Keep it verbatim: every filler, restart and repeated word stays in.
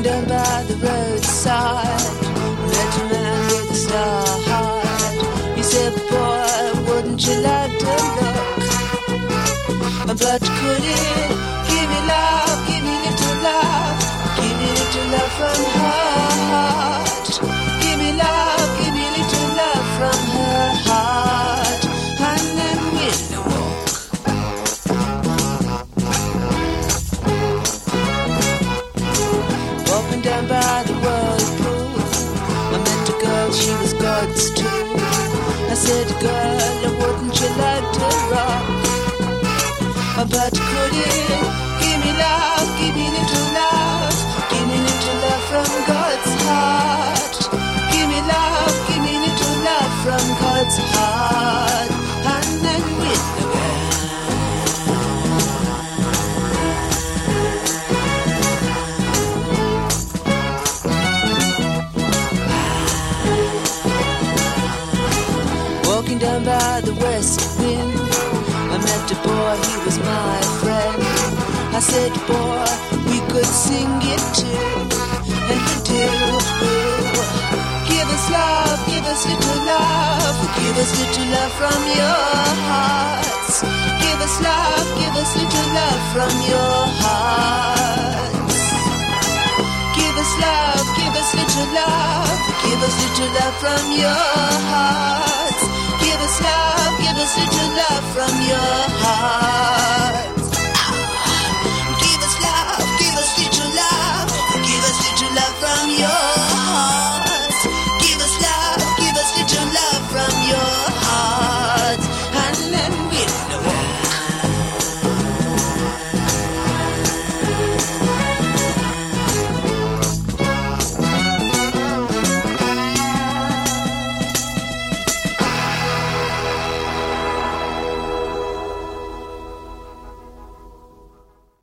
Walking down by the roadside, met a man with a star heart. He said, boy, wouldn't you like to look? But could it give me love, give me little love, give me little love from her heart. Give me love, give me little love from her heart. And then we'll walk. Walking down by the whirlpool, I met a girl, she was God's too. I said, girl, wouldn't you like to rock? But could it give me love, give me little love, give me little love from God's heart. Give me love, give me little love from God's heart. And then with the band. Walking down by the west wind, I met a boy, he was my friend. I said, boy, we could sing it too. And he did. Give us love, give us little love, give us little love from your hearts. Give us love, give us little love from your hearts. Give us love, give us little love, give us little love from your hearts. Give us love, give us little love from your heart.